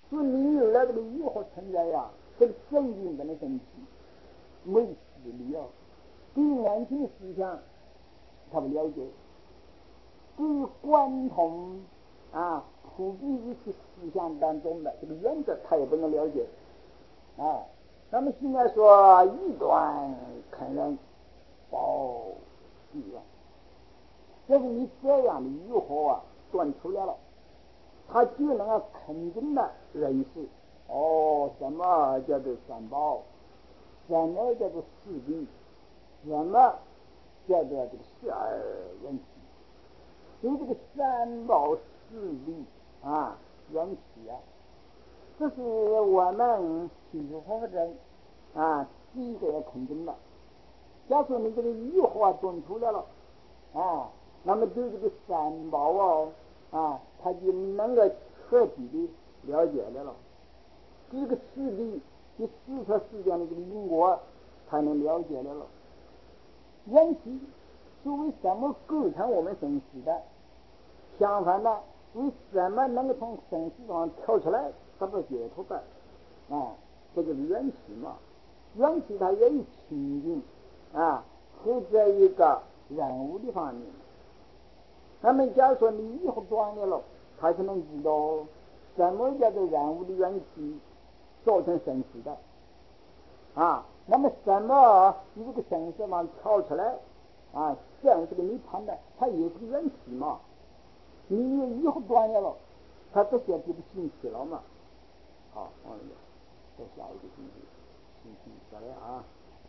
所以你有了这个欲和存在呀，这个正经本的神奇，没实力哦。对于安心的思想，他不了解；对于贯通普遍一切思想当中的这个原则，他也不能了解啊。那么现在说异端肯认保异端，就是你这样的欲惑断出来了，他就能够肯定的认识什么叫做三宝，什么叫做四谛，什么叫做这个十二缘起。所以这个三宝四谛缘起这是我们学佛人第一个要肯定的。假如你这个欲惑断出来了那么对这个三宝他就能够彻底的了解了。这个四谛，你四车世间的这个因果才能了解了。缘起是为什么构成我们生死的？相反的，为什么能够从生死上跳出来得到解脱的？这就是缘起嘛。缘起它也有情境和这一个人物的方面。那么假如说你以后断了，他才能知道什么叫做人物的缘起造成生死的那么什么你这个生死上跳出来这样是个泥盘的，它也是个缘起嘛。你以后断了，他这些就不兴起了嘛。好，再下一个星期再来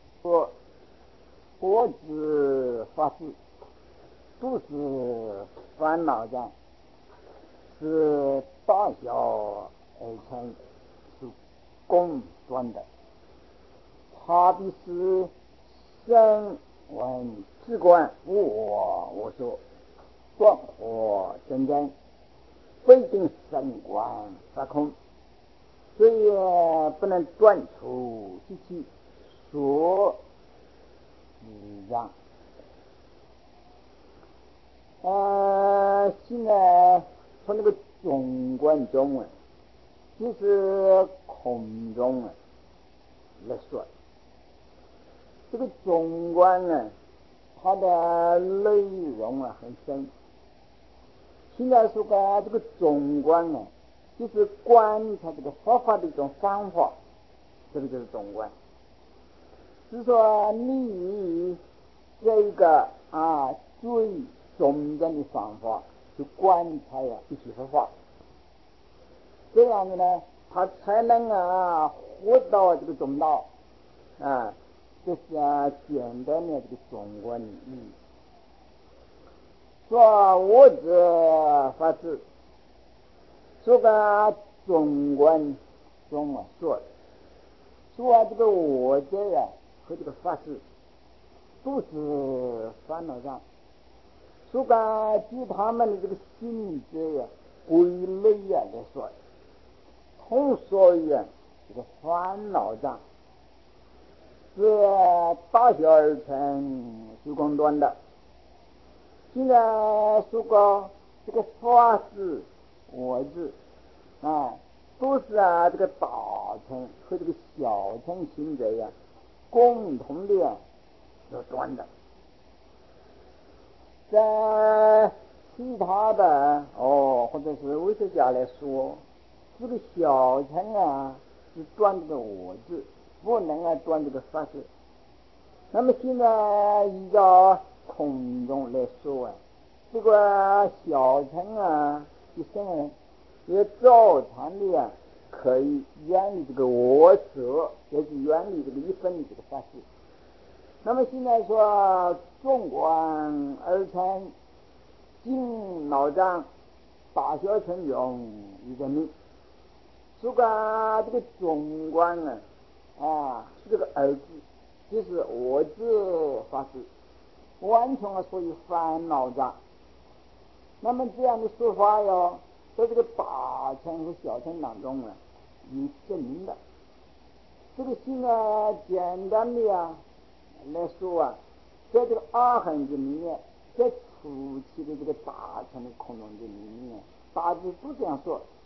我只发誓，都是烦恼障，是大小而成，是共断的。他必是声闻智观无我无所，断惑真真，非定神观法空，所以不能断除习气所一样。现在从那个总观中就是空中来说，这个总观它的内容很深。现在说的这个总观就是观察这个佛法的一种方法，这个就是总观。是说你这一个最中间的方法去观察一切佛法，这样子呢，他才能获到这个中道这是简单的这个总观的意义。说我者法治，说个总观中说这个我者和这个法治都是烦恼障。说个据他们的这个性质归类来说，通说于这个烦恼障是大小而成，是共断的。现在说过这个法治我治都是这个大乘和这个小乘行者共同的所断的。在其他的或者是为学家来说，这个小乘是断这个我治，不能断这个法治。那么现在依照空中来说这个小乘的圣人也照常的可以远离这个我执，也是远离这个一分这个法治。那么现在说纵观而成，经脑障大小乘用一个名，这个总观是这个儿子，就是我执法治，完全属于烦恼障。那么这样的说法在这个大乘和小乘当中有证明的。这个现在简单的来说在这个阿含经里面，在初期的这个大乘的空中经里面，大致都这样说。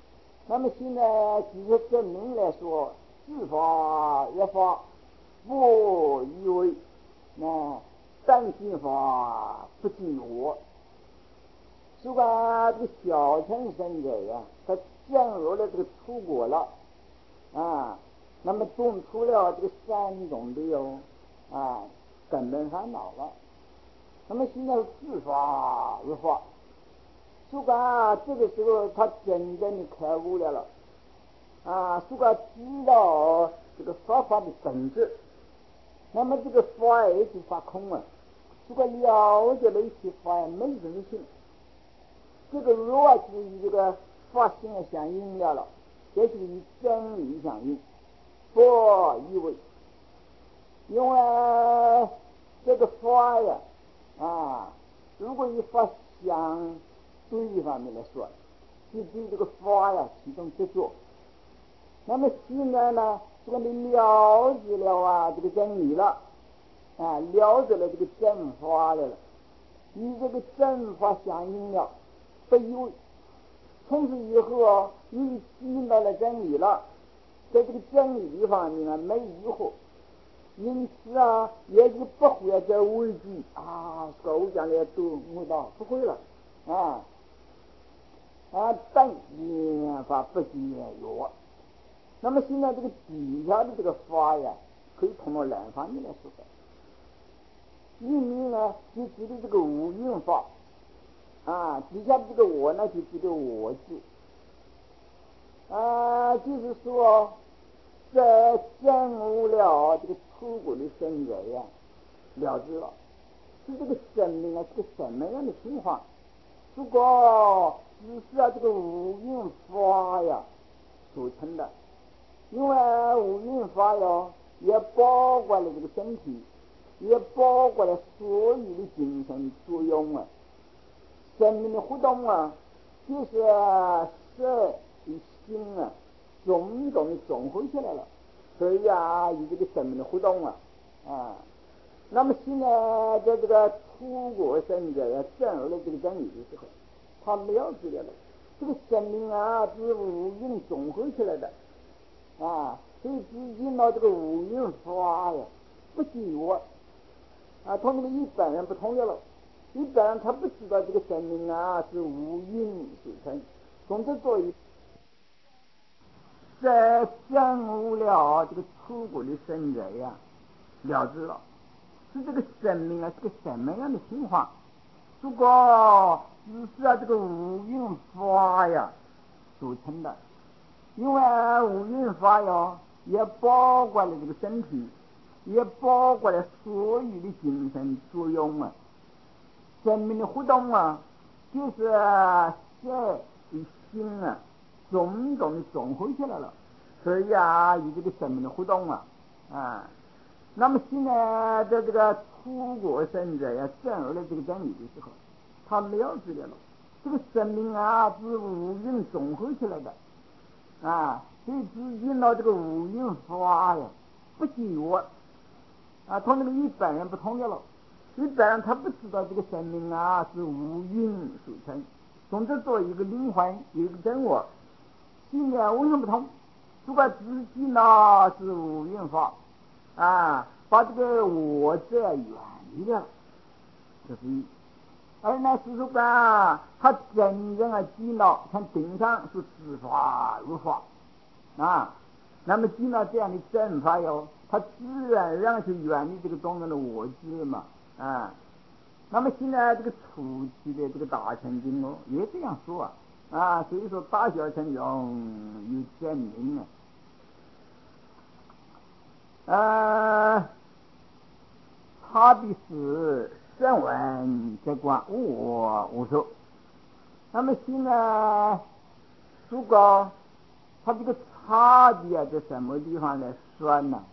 那么现在技术证明来说，事法一法不以为但行法不及我。说这个小乘圣者呀，他进入了这个出国了那么种出了这个三种的根本烦恼了。那么现在事法一法，说这个时候他真正的开悟了说知道这个说法的本质。那么这个法也是法空说了解了一些法没人性。这个如果是与这个法性相应了，也是与真理相应，不以为。因为这个法呀如果以法相对方面来说，就对这个法呀起种执着。那么现在呢，这个你了解了这个真理了了解了这个真法了，与这个真法相应了，不以为。从此以后你见到了真理了，在这个真理方面没疑惑，因此也就不会再畏惧说我将来都悟到，不会了但言法不见有。那么现在这个底下的这个法呀，可以通过两方面来说的。一面呢，就指的这个无蕴法底下的这个我呢，就指的我字就是说，在证悟了这个出国的圣者呀，了知了是这个生命是个什么样的情况。如果只是这个无蕴法呀组成的，因为无蕴法也包括了这个身体，也包括了所有的精神作用生命的活动就是色与心种种的总合起来了，所以有这个生命的活动那么现在在这个出国圣者证入了这个真理的时候，他了解了这个生命是无蕴总合起来的所以只见到这个无蕴法不及我同这个一般人不同的了。一般人他不知道这个生命是无蕴所成。总之作为在证悟了这个出国的圣者了知了是这个生命是个什么样的情况。如果只是这个无蕴法组成的，因为无蕴法也包括了这个身体，也包括了所有的精神作用生命的活动就是色与心种种的总合起来了，所以有这个生命的活动那么现在在这个出国圣者证入了这个真理的时候，他了解了这个生命是无蕴总合起来的所以只见到这个无蕴法不及我同那个一般人不同的了。一般人他不知道这个生命是无蕴所成。总之作为一个灵魂，有一个真我，现在为什么不同？如果只见到是无蕴法把这个我在远离了，这是一。而呢是说他真正见到像顶上是知法如法那么见到这样的正法他自然而然是远离这个中间的我知嘛那么现在这个初期的这个大乘经也这样说所以说大小乘中有证明差别是声闻这观我无受。那么现在如果他这个差别在什么地方来说呢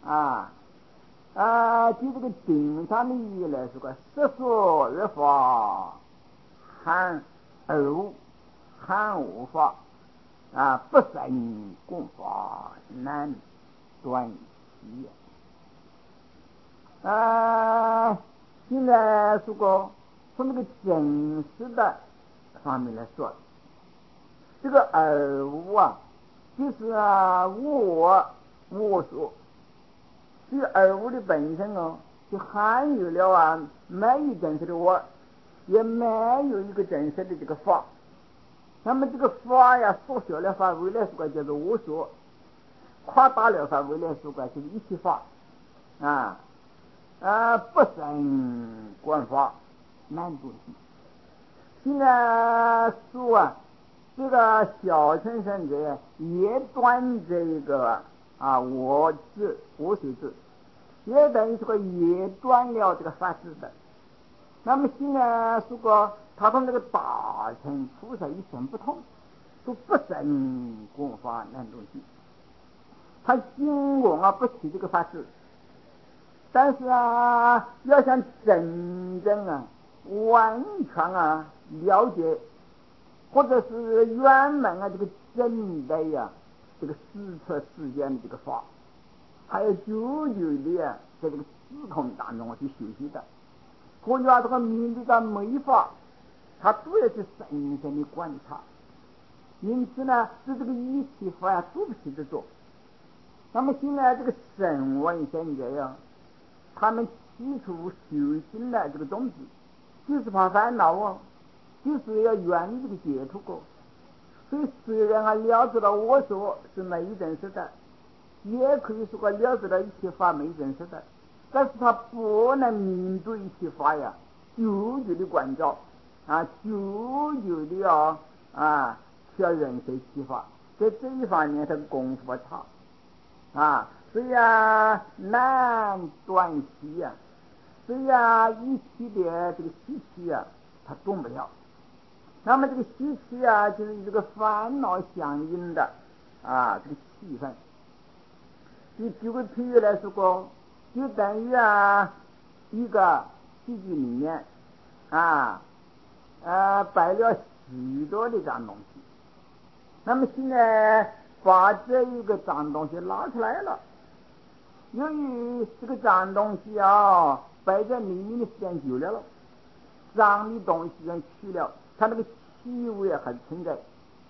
就这个顶上的意义来说色说日法含而无，含无法不生共法难断疑现在如果从这个真实的方面来说， 这个二无啊，就是我说，这二无的本身哦，就含有了没有真实的我，也没有一个真实的这个法。那么这个法呀，缩小了法，未来说叫做我说；夸大了法，未来说就是一体法。不生观法，难不起。现在说这个小乘圣者也断这个我执我所执，也等于说也断了这个法执的。那么现在说他同这个大乘菩萨一生不同，都不生观法难东西。他心我不起这个法执，但是要想真正完全了解，或者是圆满这个真的这个实测世间的这个法，还有久久的在这个时空当中去学习的。或者这个面对的没法，他主要是深深的观察。因此呢，是这个一体法做不起的做。那么现在这个声闻圣者他们起初修行的这个宗旨，就是怕烦恼就是要远离这个解脱过。所以虽然了知道我说是没真实的，也可以说了知道一切法没真实的，但是他不能面对一切法久久的关照久久的去认识一切法，在这一方面他功夫差所以难断习所以一体的这个习气他动不了。那么这个习气就是与这个烦恼相应的这个气氛。你举个譬喻来说，就等于一个戏剧里面摆了许多的脏东西。那么现在把这一个脏东西拿出来了，由于这个脏东西摆在里面的时间久了，脏的东西去了，它那个气味还存在，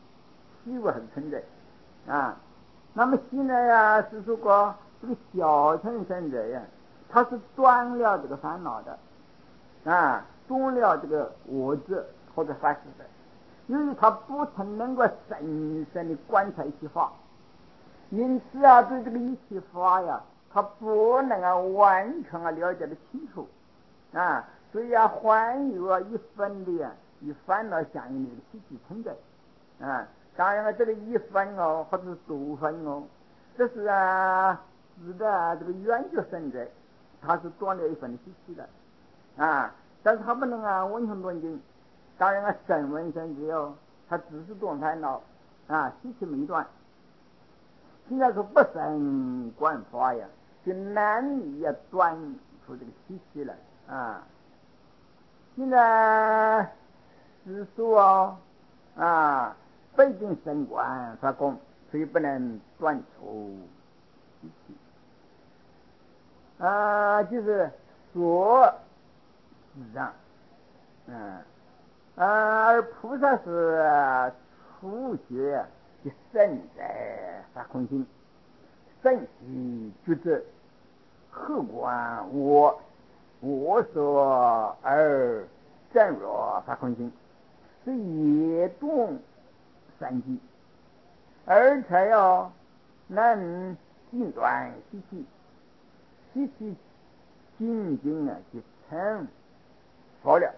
那么现在是说这个小乘圣者他是断了这个烦恼的断了这个我执或者法执的。由于他不曾能够深深的观察一切法，因此对这个一切法他不能完全了解的清楚所以还有一分的与烦恼相应的习气存在当然这个一分或者是多分这是指的这个圆觉圣者，他是断了一分的习气的但是他不能完全断尽。当然声闻圣者他只是断烦恼习气没断。现在说不生观法就难以断出这个习气来现在是说背经升观发功，所以不能断除习气就是说是这样而菩萨是初学的圣在发空心，圣习觉知，客观我所而正若发空心，是也动三际，而且能尽断习气，习气仅仅就成佛了。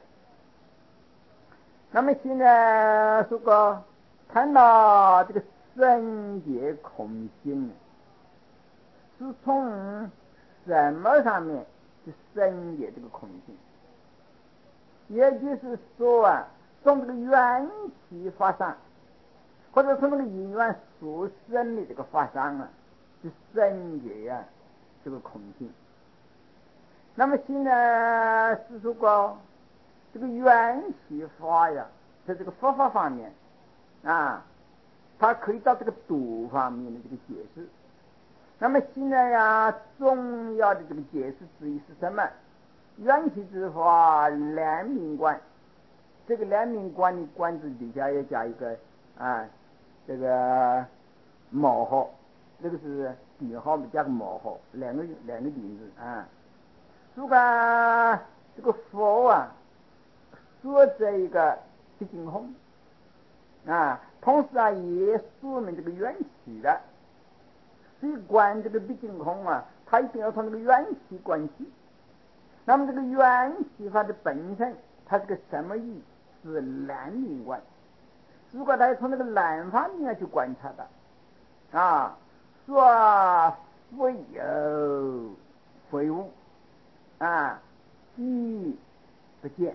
那么现在说谈到这个生解空性是从什么上面去生解这个空性？也就是说从这个缘起法上，或者从那个因缘所生的这个法上去生解这个空性。那么现在是说这个缘起法在这个佛法方面它可以到这个多方面的这个解释。那么现在重要的这个解释之一是什么？缘起之法两名观，这个两名观的观字底下要加一个这个毛号，这个是底号加个毛号，两个顶字啊。如果这个佛啊，说这一个毕竟空啊，同时啊也说明这个缘起的。所以观这个毕竟空啊，它一定要从这个缘起观起。那么这个缘起法的本身，它是个什么意？是难明观。如果他从那个难方面去观察的啊，说非有非无啊，即不见。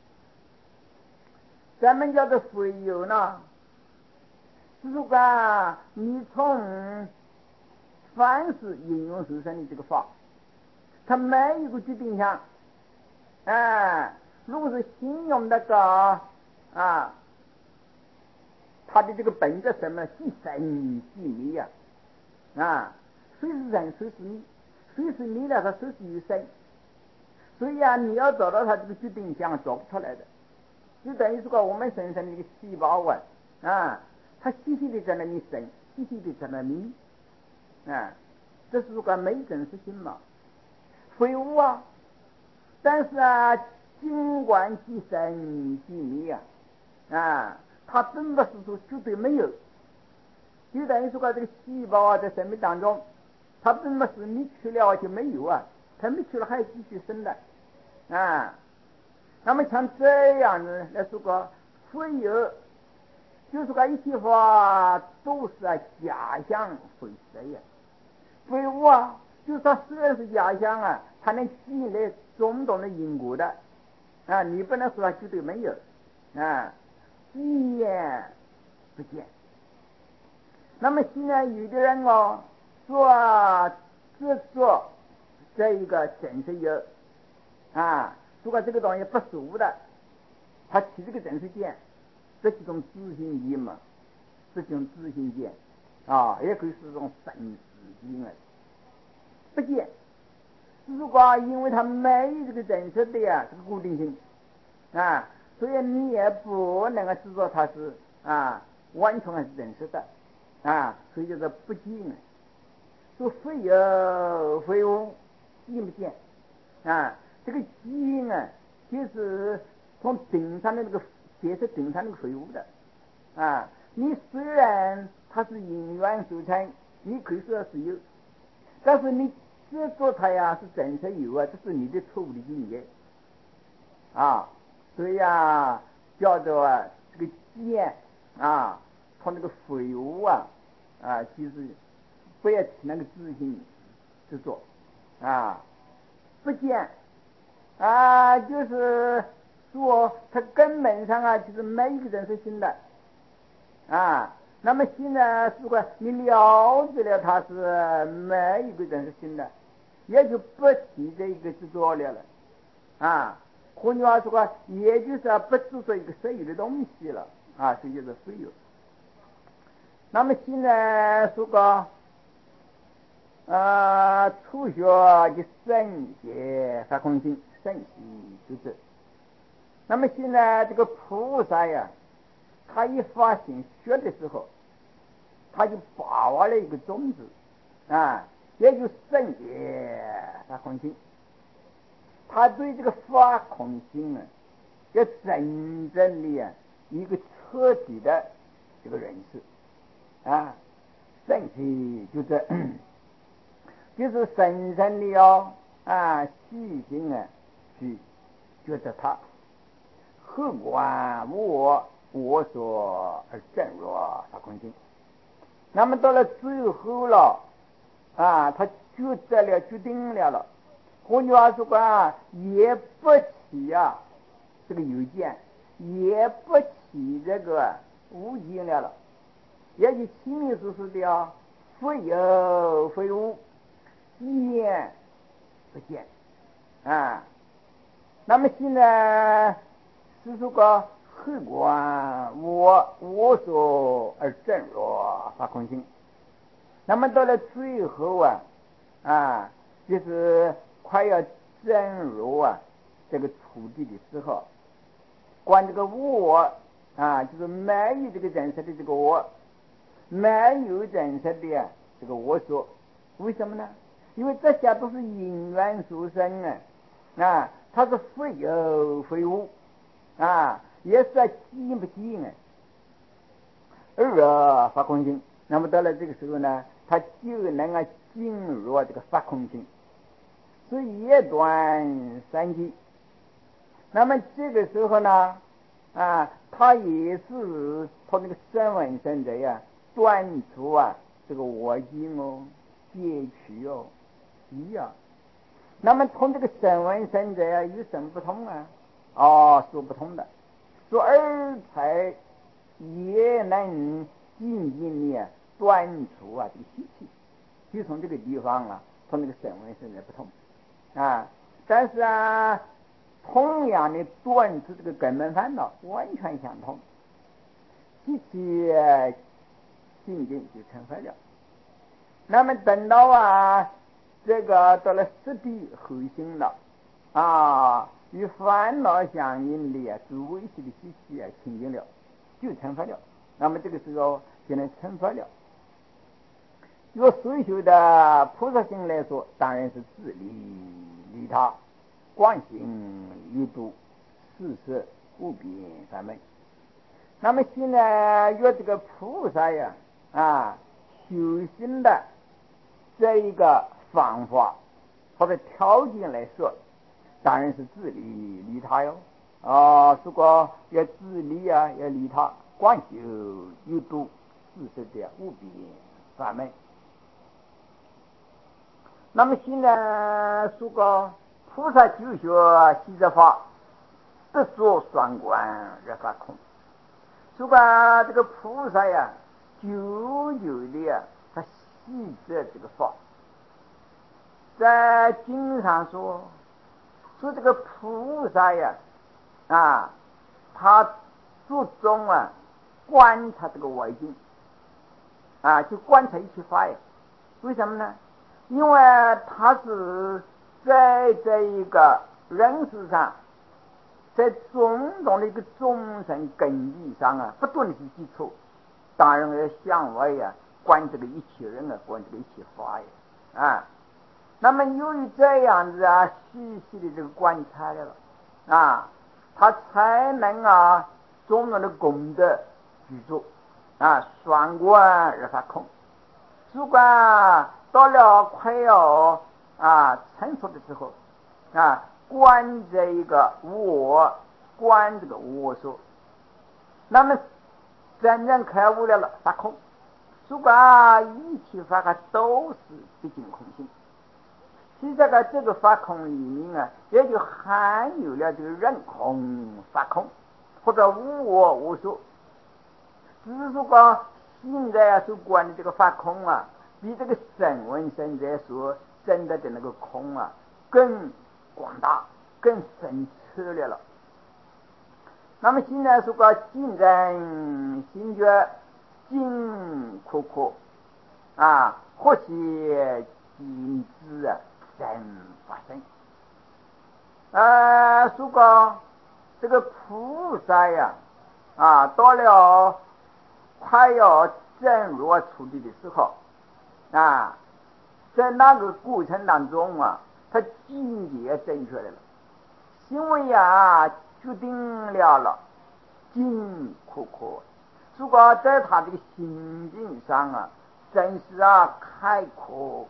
咱们叫做非有呢，如果你从凡是应用受生的这个法，它没有一个决定项，如果是形容那个啊，它的这个本质什么？即生即灭啊，谁是人，谁是你，谁是你了，它谁是有生。所以啊，你要找到它这个决定项，找不出来的。就等于说我们身上的一个细胞它细细的在那里生，细细的在那里这是个没真实性嘛，非无啊。但是啊，尽管即生即灭它并不是说绝对没有。就等于说这个细胞在生命当中，它并不是你去了就没有它没去了还继续生的那么像这样的来说个非有，就是个一句话都是假象非实呀。非无就是它虽然是假象它能吸引来种种的因果的你不能说它绝对没有见不见。那么现在有的人说执着这一个真实有如果这个东西不熟的，他起这个真实见，这是一种自信见嘛，这种自信见也可以是一种神识见不见。如果因为他没有这个真实的这个固定性所以你也不能够知道它是完全还是真实的所以叫做不见说非有非无，见不见这个见就是从顶上的那个解释顶上那个非无的你虽然它是因缘所成，你可以说是有，但是你执着它是真实有这是你的错误的境界所以叫做这个见从那个非无就是不要起那个自信执着不见就是说它根本上就是没一个人是新的那么现在如果你了解了它是没一个人是新的，也就不提这一个执着了换句话说也就是不执着一个实有的东西了所以就是非有。那么现在说个初学的圣贤发空性，圣贤就是。那么现在这个菩萨他一发心学的时候，他就把握了一个种子也就是圣贤发空性。他对这个发空性要真正的一个彻底的这个认识圣贤就是深深的细心去觉得他客观我所而正若发空性。那么到了最后了他决定了换句话说也不起这个有见，也不起这个无见了也就清明所说的非有非无，见不见那么现在是说个客观我所而正若发空性。那么到了最后就是快要正如这个土地的时候，关这个我就是没有这个真实的这个我没有真实的这个我说。为什么呢？因为这些都是因缘所生啊，它是非有非无啊，也是即不即而发空性。那么到了这个时候呢，它就能进入这个发空性，是一断三际。那么这个时候呢，它也是他那个声闻生者呀，断除这个我心戒取一样。那么从这个声闻生者呀有什么不同说不同的，说而才也能静静的断除这个习气，就从这个地方从那个声闻生者不同但是同样的断除这个根本烦恼完全相同，习气静静就成佛了。那么等到这个到了实地后行了与烦恼相应的诸微细的习气清净了，就成佛了。那么这个时候就能成佛了。若所修的菩萨行来说，当然是自利利他，观行于度，事事无边三昧。那么现在约这个菩萨修行的这一个方法或者条件来说，当然是自利利他哟如果要自利要利他，观修于度，事事的无边三昧。那么现在说个菩萨修学习着法，不说双观而发空。说吧，这个菩萨久久的他习着这个法，在经上说这个菩萨他注重观察这个外境就观察一切法为什么呢？因为他是在这一个人世上，在种种的一个众生根基上不断的去接触，当然要向外观这个一切人观这个一切法那么由于这样子细细的这个观察了他才能种种的功德具足双观而发空。如果到了快要成熟的时候观这一个我，观这个我说，那么真正开悟了发空。如果一切法都是毕竟空性，其实这个发空里面也就含有了这个人空发空或者无我无说。只是说现在所观的这个发空比这个声闻生者所真的那个空更广大更深彻了。那么现在说竞争心觉尽苦苦或许今之真发生说这个菩萨到了快要证入出离的时候在那个过程当中他境界正确了，因为决定了尽苦苦。如果在他这个心境上真是开阔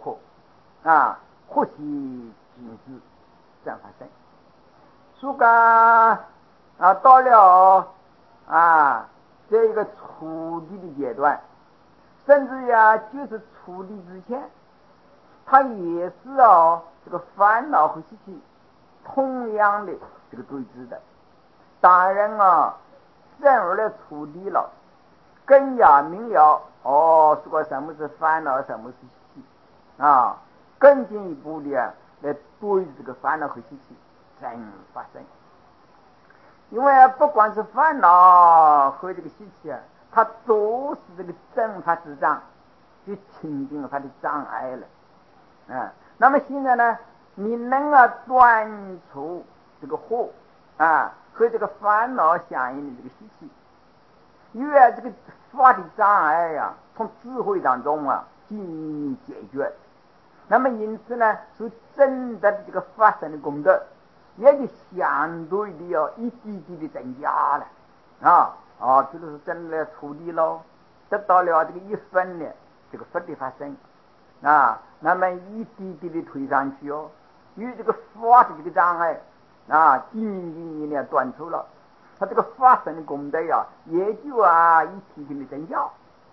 或许今世真发生。如果到了这一个初地的阶段，甚至就是初地之前，他也是这个烦恼和习气同样的这个对峙的。当然证入了初地了，更加明了说什么是烦恼，什么是习气更进一步的来对这个烦恼和习气真发生。因为不管是烦恼和这个习气它都是这个正法之障，就清净法的障碍了那么现在呢，你能断除这个惑和这个烦恼相应的这个习气，越这个法的障碍呀，从智慧当中啊进行解决。那么因此呢，所证得的这个法身的功德，也就相对的一滴滴的增加了比如说证了初地喽，得到了这个一分的这个佛的法身那么一滴滴的推上去与这个法的这个障碍仅的断除了，他这个法身的功德也就一体体的增加。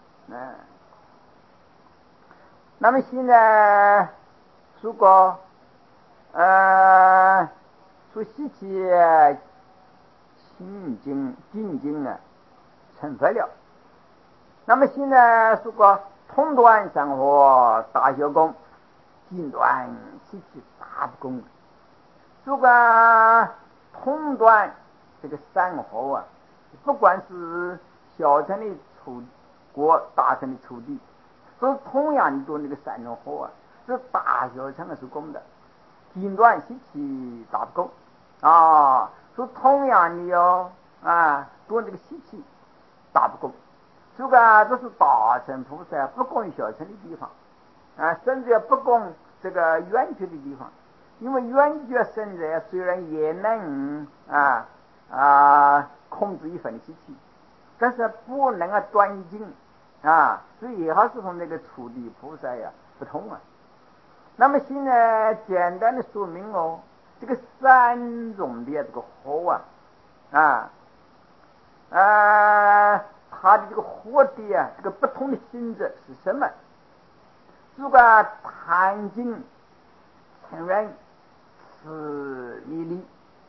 那么现在如果说习气清净成佛了，那么现在如果通断生活大小功，尽断习气大不功。如果通断这个生活不管是小乘的出国，大乘的出地，都同样做那个生活是大小乘的是功德，尽断习气大不功是同样的做这个习气大不功。这个都是大乘菩萨不供小乘的地方甚至不供这个圆觉的地方。因为圆觉圣者虽然也能控制一份习气，但是不能断尽所以也还是从那个初地菩萨不同那么现在简单的说明这个三种的这个火它的这个火的这个不同的性质是什么？如果贪尽、嗔忍、痴迷离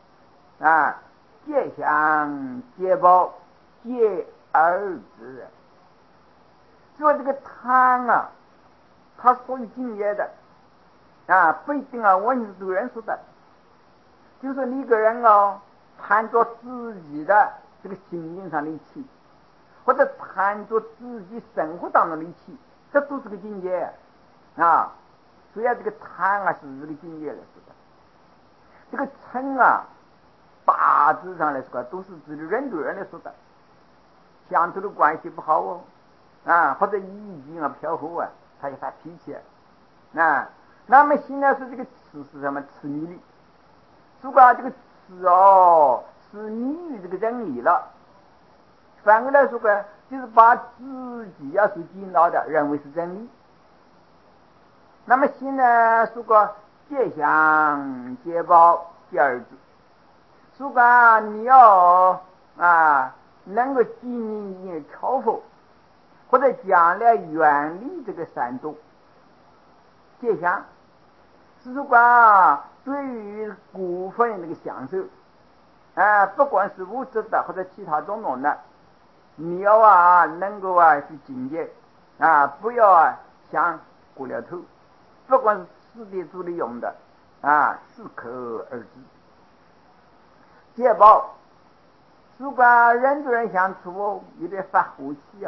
戒相、戒报、戒二字。说这个贪它属于境界的不一定文字对人说的，就是你个人贪着自己的这个心灵上的一气，或者贪着自己生活当中的一气，这都是个境界所以这个贪是这个境界来说的。这个嗔大致上来说都是指的人对人来说的，相处的关系不好或者意境飘忽他就发脾气那么现在说这个痴是什么？痴迷力。如果这个痴是迷于这个真理了，反过来说就是把自己所见到的认为是真理。那么现在说戒相、戒报、戒二字。如果你要能够经营超佛，或者将来远离这个三毒戒相，如果对于股份那个享受不管是物质的或者其他种种的，你要能够去境界不要想过了头，不管是吃的住的用的适可而止。戒报，如果人对人相处有点发火气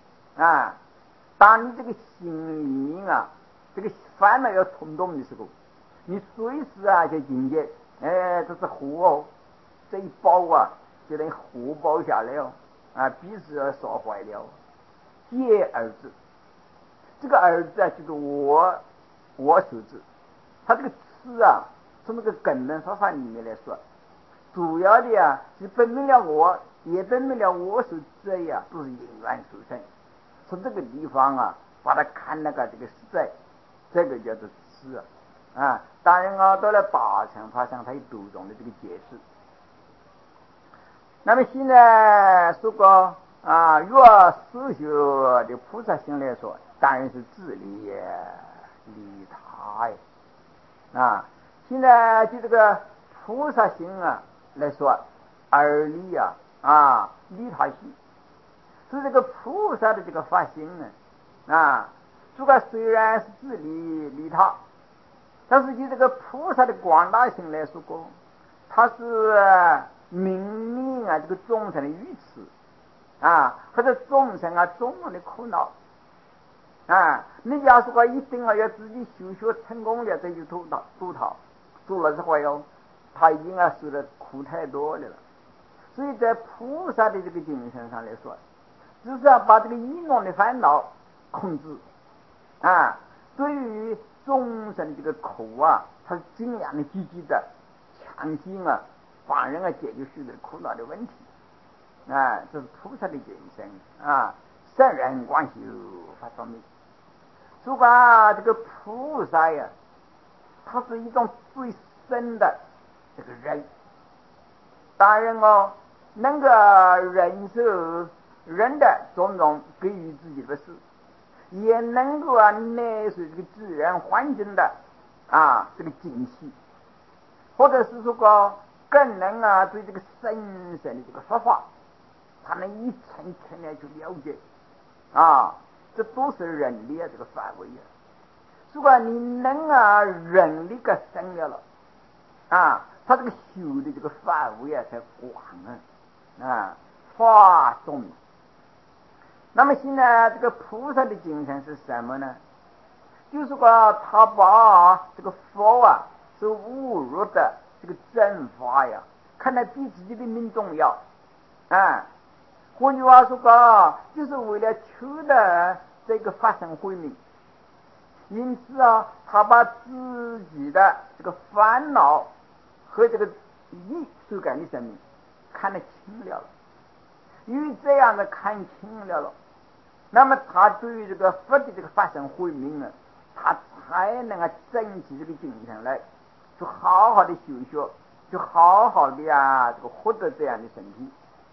当你这个心里面这个烦恼要冲动的时候，你随时就警戒这是火这一包就等于火包下来彼此烧坏了。戒二字，这个二字就是我所指，它这个词从那个根本方法里面来说，主要的是分明了我，也分明了我所指都是因缘所生。从这个地方把它看那个这个实在，这个叫做痴当然到了大乘法上，它有多种的这个解释。那么现在说若实修的菩萨行来说，当然是自利利他现在就这个菩萨行来说，而利利他行。是这个菩萨的这个发心这个虽然是自利利他，但是就这个菩萨的广大性来说它是明明这个众生的愚痴或者众生种种的苦恼你假如说一定要自己修学成功了，这就度他做了之后他已经受的苦太多了。所以在菩萨的这个精神上来说， 只是要把这个意念的烦恼控制啊。对于众生的这个苦啊，他是尽量的积极的强行啊，帮人解决许多苦恼的问题啊。这是菩萨的精神啊，圣人观修法说明。如果这个菩萨呀，他是一种最深的这个人，当然能够忍受人的种种给予自己的事，也能够耐受这个自然环境的这个惊喜，或者是说更能对这个神圣的这个说法，他能一层层的去了解这都是人力这个范围如果你能人力个生了他这个修的这个范围才广发动。那么现在这个菩萨的精神是什么呢？就是说他把这个佛是侮辱的这个正法看来比自己的命重要换句话说就是为了求得这个发生慧命，因此他把自己的这个烦恼和这个易受感的生命看得清了，因为这样的看清了，那么他对于这个佛的这个发生慧命他才能整起这个精神来，就好好的修学，就好好的这个获得这样的身体。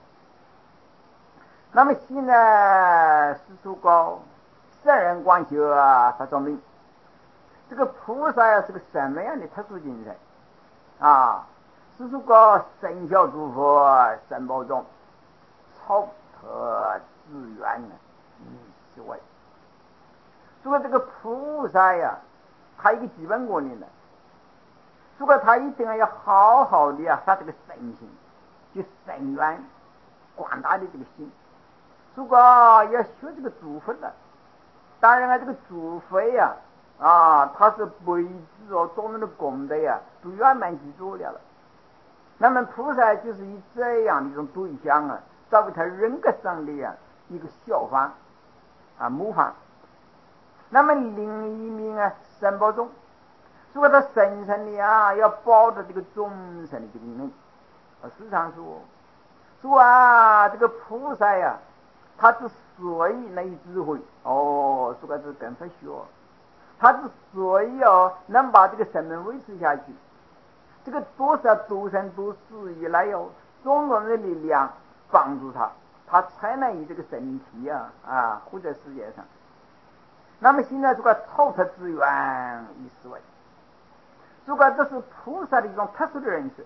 那么现在是说圣人观修他说明这个菩萨是个什么样的特殊精神是说身小诸佛三宝中超特自缘以是为。所以这个菩萨他一个基本观念的，如果他一定要好好的发这个身心，就深远广大的这个心。如果要学这个诸佛的，当然这个诸佛他是辈子种的功德都圆满具足了。那么菩萨就是以这样的一种对象作为他人格上的一个效仿模仿。那么另一面三宝中，如果他深深的要抱着这个众生的这个人时常说这个菩萨他之所以能以智慧说这是跟佛学，他之所以能把这个生命维持下去，这个多少多生多世以来种种的力量帮助他，他才能以这个身体活在世界上。那么现在这个超特资源以思维，如果这是菩萨的一种特殊的认识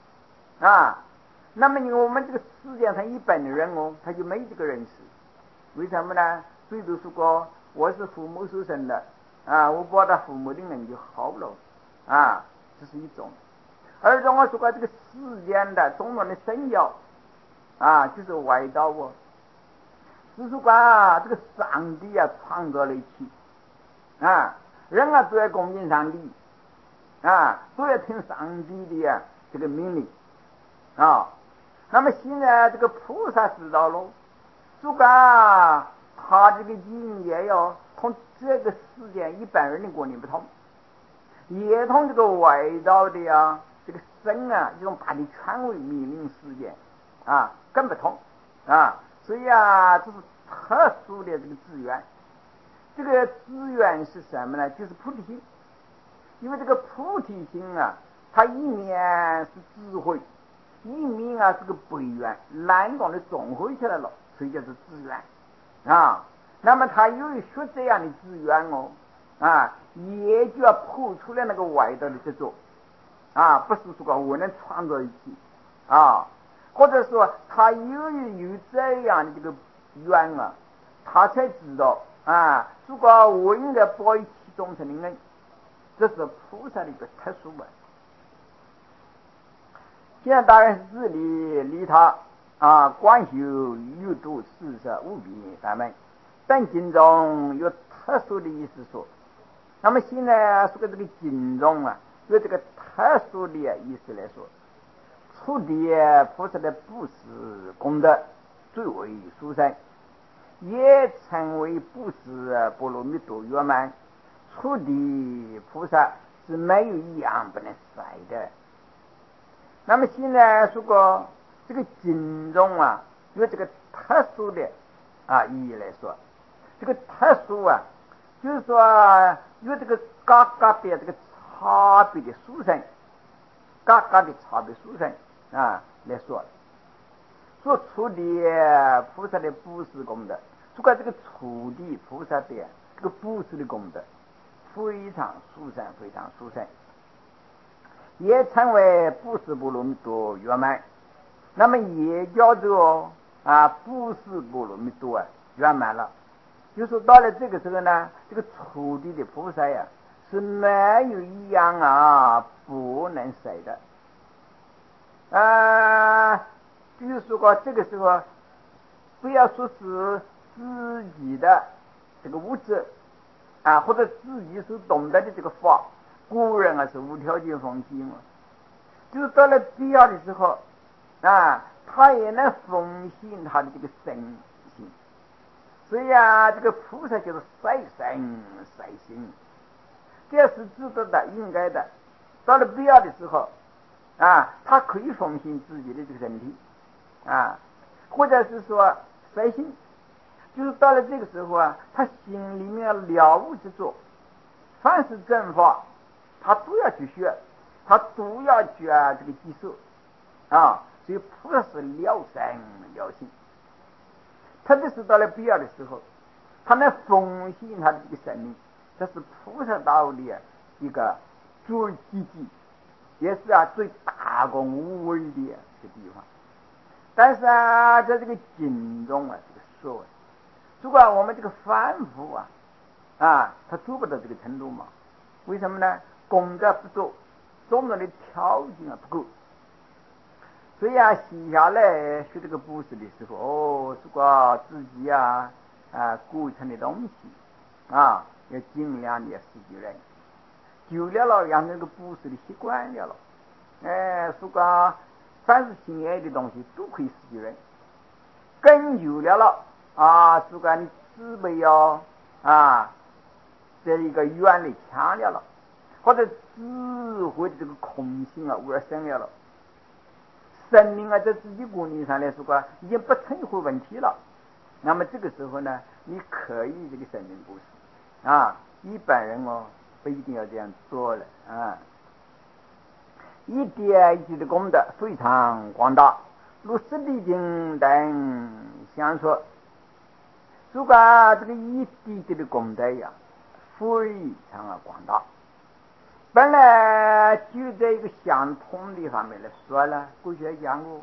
那么我们这个世界上一般的人他就没这个认识。为什么呢？最多说我是父母所生的我报答父母的人就好了这是一种。而且我说这个世间的种种的生药就是外道是说这个上帝创造了一切人都要恭敬上帝都要听上帝的这个命令那么现在这个菩萨知道了，如果他这个境界同这个世界一般人的观念不同，也同这个外道的这个神这种大的权威命令世界更不同所以这是特殊的这个资源。这个资源是什么呢？就是菩提心。因为这个菩提心它一面是智慧，一面是个悲愿，两种的综合起来了，所以叫做资源那么他由于学这样的资源也就要破除了那个外道的执着不是说我能创造一切或者说他由于有这样的这个愿他才知道如果我应该保一切众生的恩，这是菩萨的一个特殊现在当然是自利他观修六度四摄无比咱们本经中有特殊的意思说。那么现在说这个经中有这个特殊的意思来说，初地菩萨的布施功德最为殊胜也称为不是波罗蜜多圆满。初地菩萨是没有一样不能晒的。那么现在如果这个经中啊有这个特殊的意义来说，这个特殊就是说有这个各个的这个差别的殊胜，各个的差别殊胜来说，所出的菩萨的布施功德，如果这个初地菩萨的这个布施的功德非常殊胜，非常殊胜，也称为不是波罗蜜多圆满。那么也叫做不是波罗蜜多圆满了。就是到了这个时候呢，这个初地的菩萨是没有一样不能舍的。比如说这个时候不要说是自己的这个物质或者自己所懂得的这个法，古人是无条件奉献嘛。就是到了必要的时候他也能奉献他的这个身心。所以这个菩萨就是赛身赛心，这是值得的，应该的。到了必要的时候他可以奉献自己的这个身体或者是说赛心，就是到了这个时候他心里面了悟之做，凡是正法他都要去学，他都要去这个接受所以菩萨是了身了心。特别是到了必要的时候，他能奉献他的这个生命，这是菩萨道的一个最积极，也是最大公无畏的一个地方。但是在这个经中这个说，如果我们这个凡夫他做不到这个程度嘛？为什么呢？功德不足，种种的条件不够。所以写下来学这个布施的时候如果自己构成的东西要尽量的施给人，久了养成这个布施的习惯了如果凡是心爱的东西都可以施给人，更久了如果你自备这一个愿力强了或者智慧的这个空性而生了生命在自己观念上来说已经不成为问题了。那么这个时候呢，你可以这个生命布施一般人不一定要这样做了一点一滴的功德非常广大，如十地经等相说，如果这个一滴滴的功德非常广大。本来就在一个相同的方面来说了，过去讲过，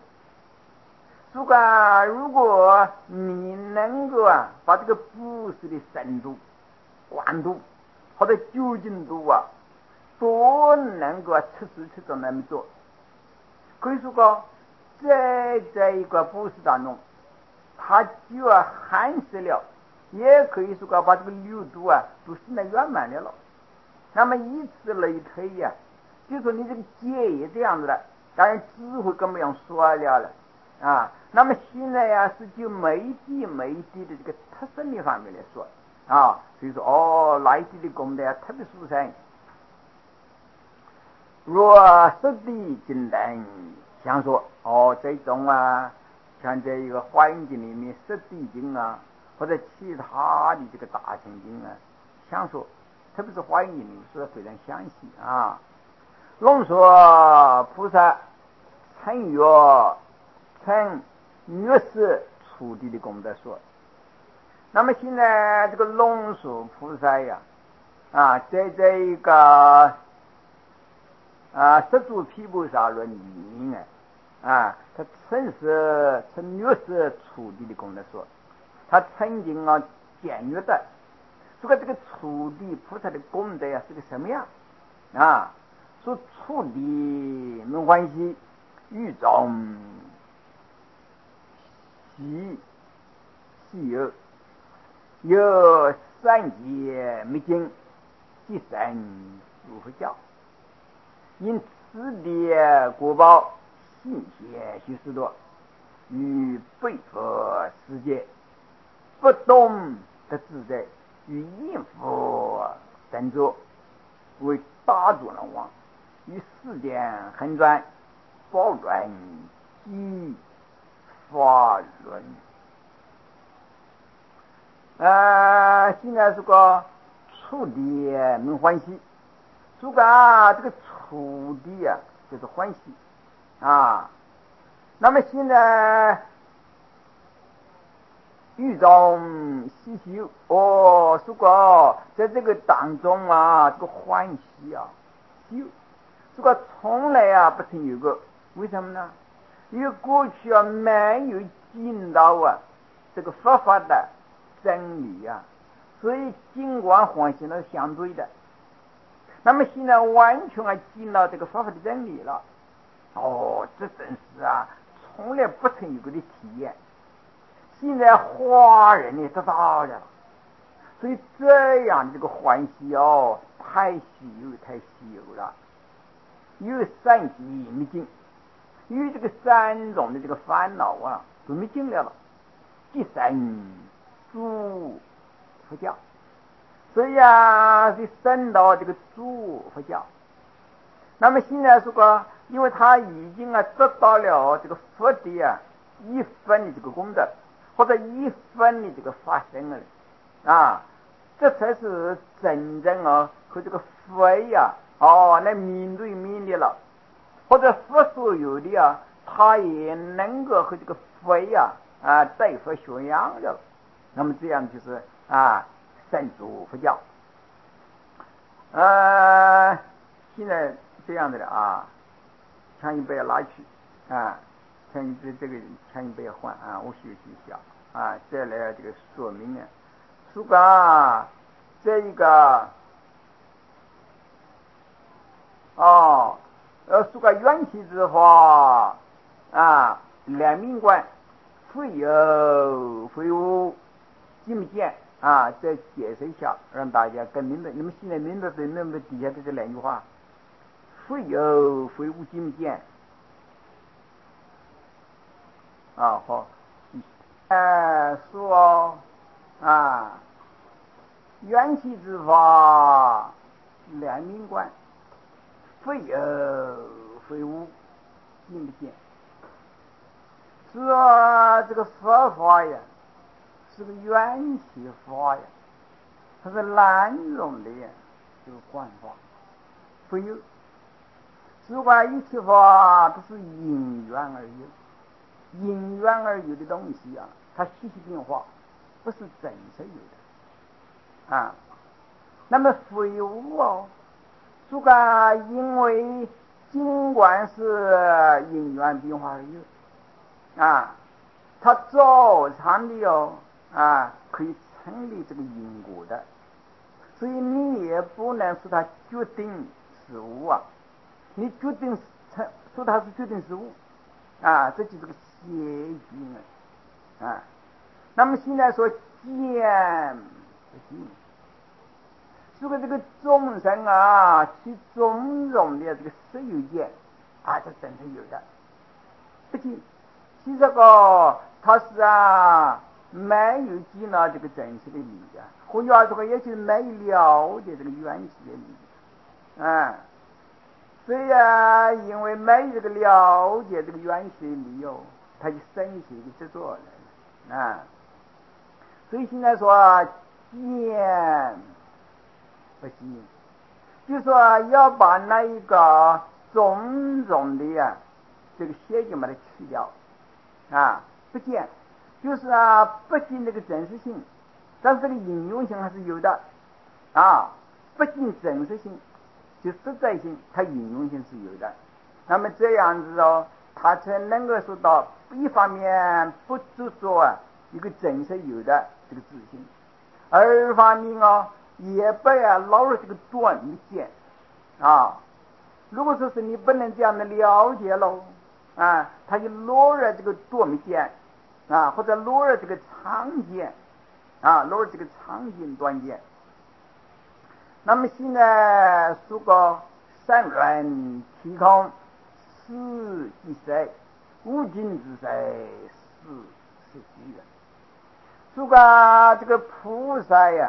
如果你能够把这个布施的深度、广度或者究竟度都能够彻底那么做，可以说在这一个布施当中，它就含摄了，也可以说把这个六度都现在圆满了。那么以此类推就说你这个戒也这样子的，当然智慧更不用说了那么现在是就每一滴的这个特征的方面来说所以说哪一滴的功德特别殊胜。若十地经等相说这种像这一个华严经里面十地经或者其他的这个大乘经相说，特别是华严经里面说的非常详细龙说菩萨称月色初地的功德说。那么现在这个龙树菩萨在这一个十住毗婆沙论里面他称月色初地的功德说，他曾经简约的这个初地菩萨的功德是个什么样说初地没关系，欲中喜有三界没经即生如何教，因此的果报信解许许多，与背佛世界不动的自在与应付等作，为大作能王，于世间横转，包转即法轮。现在这个处地门欢喜，这个处地啊就是欢喜啊。那么现在欲中喜修这个在这个当中啊，这个欢喜啊修，这个从来啊不曾有过。为什么呢？因为过去啊没有见到啊这个佛法的真理啊，所以尽管欢喜那是相对的。那么现在完全啊见到这个佛法的真理了，这真是啊从来不曾有过的体验。现在华人呢得到了，所以这样的这个欢喜太稀有了。有三极没尽，因为这个三种的这个烦恼啊都没尽了，第三诸佛教，所以啊就升到这个诸佛教。那么现在因为他已经啊得到了这个佛的啊一分的这个功德，或者一分的这个发生了这才是真正和这个佛呀来面对面的了，或者佛所有的他也能够和这个佛呀对佛学样的。那么这样就是圣主佛教。现在这样的了枪一杯拿去枪一杯这个枪一杯换我休息一下再来这个说明这一个缘起之法两面观，非有非无，见不见再解释一下，让大家更明白。你们现在明白不明白底下的这两句话？非有非无，见不见好，说缘起之法两面观，非有非无，见不见？说这个佛法呀是个缘起法呀，它是难容的这个观法。非有，如果一切法都是因缘而有，因缘而有的东西它习习变化，不是真实有的那么非无因为尽管是因缘变化而有它照常的可以成立这个因果的，所以你也不能说它决定是无你决定说它是决定是无这就是个邪经那么现在说见不见，这个众生其种种的这个实有见这真是有的，不见。其实它是没有见到这个真实的理换句话说也就是没了解这个缘起的理所以因为没有这个了解这个缘起的理他就生起的执着来所以现在说见不见，就说要把那一个种种的这个邪见把它去掉不见，就是不见这个真实性，但是这个应用性还是有的不见真实性，就实在性，它应用性是有的。那么这样子它才能够说到一方面不执着一个真实有的这个自信，二方面也不要老是这个断没见如果说是你不能这样的了解喽他就落了这个断没见或者落了这个常见落了这个常见断见。那么现在说个三轮体空，是即色，无尽之色是实际的。 如果这个菩萨呀，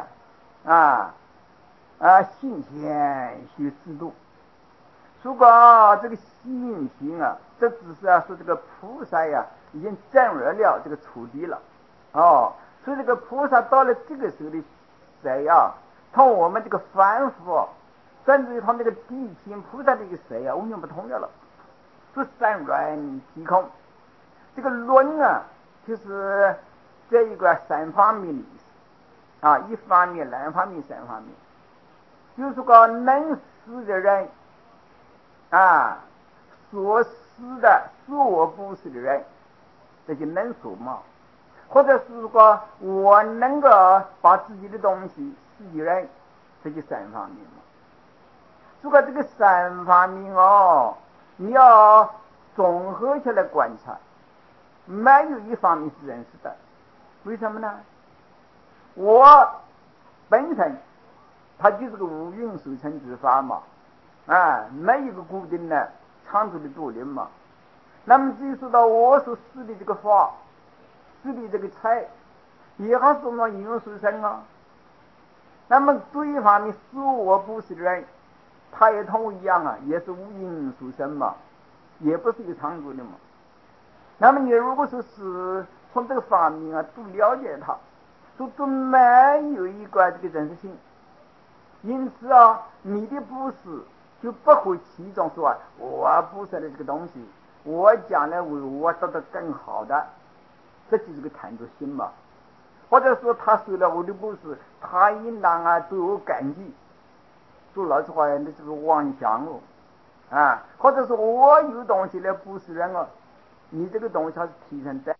信贤须知度。如果这个信心啊，这只是说这个菩萨呀已经证入了这个初地了。所以这个菩萨到了这个时候的谁啊，同我们这个凡夫，甚至于同那个地心菩萨的一个谁啊，完全不同的了，是三缘即空。这个论啊，就是这一个三方面的意思一方面、两方面、三方面。就是个能思的人所思的是我不是的人，这就能说嘛。或者是说我能够把自己的东西是的人，这就三方面嘛。如果这个三方面你要综合起来观察，没有一方面是认识的。为什么呢？我本身它就是个无蕴所成之法嘛，没有一个固定的常住的独立嘛。那么至于说到我所施的这个法，施的这个财，也还是我们应用所生啊。那么对方的是我不是的人，他也同我一样也是无因所生嘛，也不是一个常住的嘛。那么你如果说是从这个方面都了解它，都没有一个这个真实性，因此你的不是就不会其中说我不是的这个东西，我将来为我得到更好的，这就是个贪着心嘛。或者说他受了我的不是，他应当对我感激，说老实话那是个妄想或者说我有东西来不是人你这个东西还是提升的。